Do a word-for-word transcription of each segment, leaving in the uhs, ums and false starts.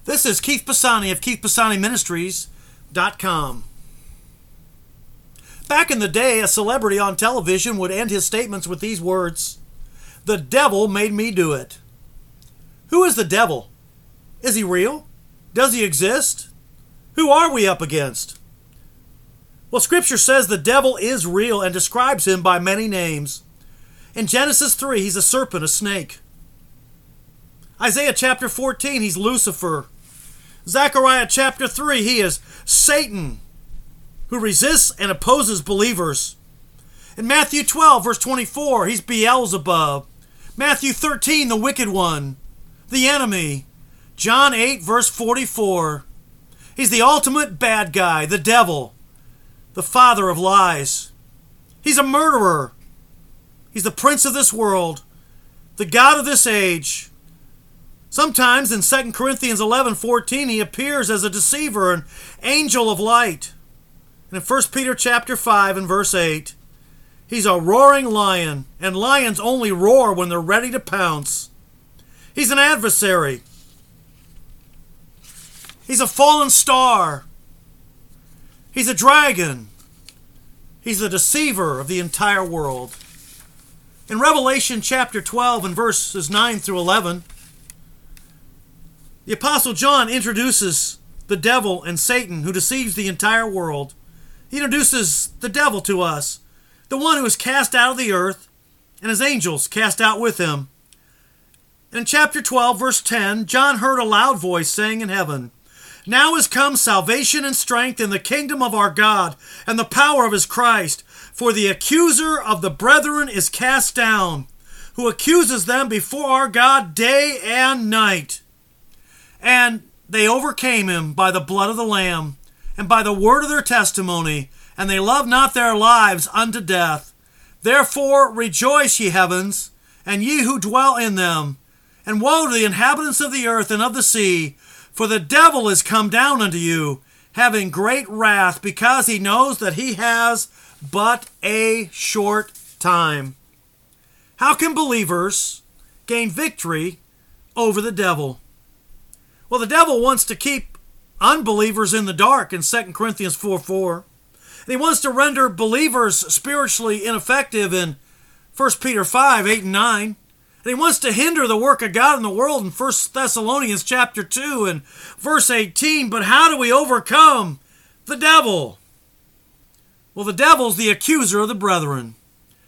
This is Keith Pisani of Keith Pisani Ministries dot com. Back in the day, a celebrity on television would end his statements with these words: "The devil made me do it." Who is the devil? Is he real? Does he exist? Who are we up against? Well, Scripture says the devil is real and describes him by many names. In Genesis three, he's a serpent, a snake. Isaiah chapter fourteen, he's Lucifer. Zechariah chapter three, he is Satan, who resists and opposes believers. In Matthew twelve, verse twenty-four, he's Beelzebub. Matthew thirteen, the wicked one, the enemy. John eight, verse forty-four, he's the ultimate bad guy, the devil, the father of lies. He's a murderer. He's the prince of this world, the god of this age. Sometimes in Second Corinthians eleven fourteen, he appears as a deceiver, an angel of light. And in First Peter chapter five and verse eight, he's a roaring lion, and lions only roar when they're ready to pounce. He's an adversary. He's a fallen star. He's a dragon. He's the deceiver of the entire world. In Revelation chapter twelve and verses nine through eleven, the Apostle John introduces the devil and Satan, who deceives the entire world. He introduces the devil to us, the one who is cast out of the earth, and his angels cast out with him. And in chapter twelve, verse ten, John heard a loud voice saying in heaven, "Now is come salvation and strength in the kingdom of our God and the power of his Christ. For the accuser of the brethren is cast down, who accuses them before our God day and night. And they overcame him by the blood of the Lamb, and by the word of their testimony, and they loved not their lives unto death. Therefore rejoice, ye heavens, and ye who dwell in them. And woe to the inhabitants of the earth and of the sea, for the devil is come down unto you, having great wrath, because he knows that he has but a short time." How can believers gain victory over the devil? Well, the devil wants to keep unbelievers in the dark in Second Corinthians four four. And he wants to render believers spiritually ineffective in First Peter five, eight and nine. And he wants to hinder the work of God in the world in First Thessalonians chapter two and verse eighteen. But how do we overcome the devil? Well, the devil's the accuser of the brethren.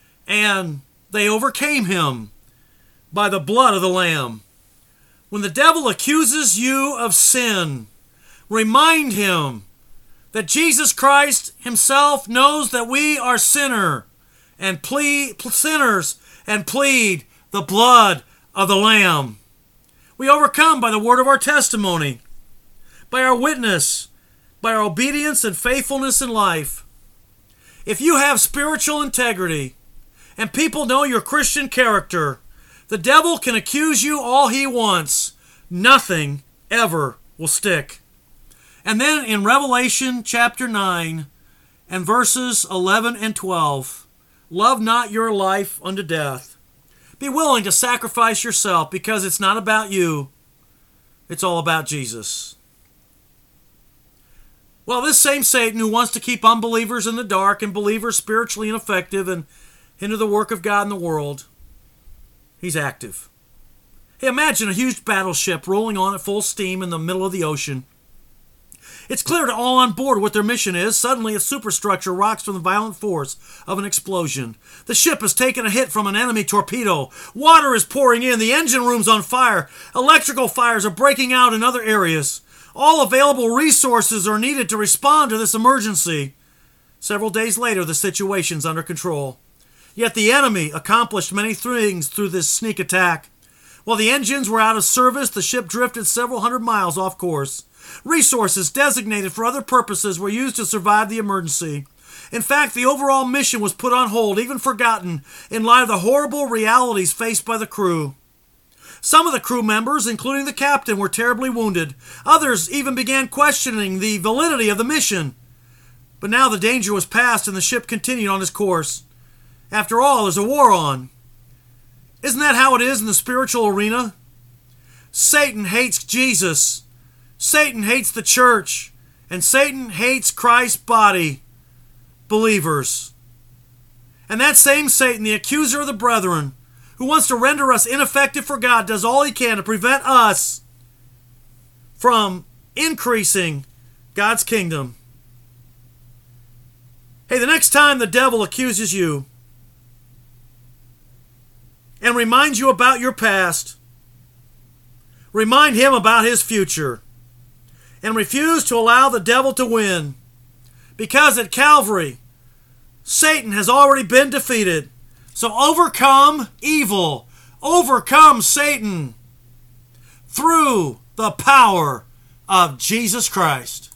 And they overcame him by the blood of the Lamb. When the devil accuses you of sin, remind him that Jesus Christ himself knows that we are sinner and plead, sinners and plead the blood of the Lamb. We overcome by the word of our testimony, by our witness, by our obedience and faithfulness in life. If you have spiritual integrity and people know your Christian character, the devil can accuse you all he wants. Nothing ever will stick. And then in Revelation chapter nine and verses eleven and twelve, love not your life unto death. Be willing to sacrifice yourself, because it's not about you. It's all about Jesus. Well, this same Satan who wants to keep unbelievers in the dark and believers spiritually ineffective and hinder the work of God in the world, he's active. Hey, imagine a huge battleship rolling on at full steam in the middle of the ocean. It's clear to all on board what their mission is. Suddenly, its superstructure rocks from the violent force of an explosion. The ship has taken a hit from an enemy torpedo. Water is pouring in. The engine room's on fire. Electrical fires are breaking out in other areas. All available resources are needed to respond to this emergency. Several days later, the situation's under control. Yet the enemy accomplished many things through this sneak attack. While the engines were out of service, the ship drifted several hundred miles off course. Resources designated for other purposes were used to survive the emergency. In fact, the overall mission was put on hold, even forgotten, in light of the horrible realities faced by the crew. Some of the crew members, including the captain, were terribly wounded. Others even began questioning the validity of the mission. But now the danger was past and the ship continued on its course. After all, there's a war on. Isn't that how it is in the spiritual arena? Satan hates Jesus Satan hates the church, and Satan hates Christ's body, believers. And that same Satan, the accuser of the brethren, who wants to render us ineffective for God, does all he can to prevent us from increasing God's kingdom. Hey, the next time the devil accuses you and reminds you about your past, remind him about his future, and refuse to allow the devil to win. Because at Calvary, Satan has already been defeated. So overcome evil, overcome Satan through the power of Jesus Christ.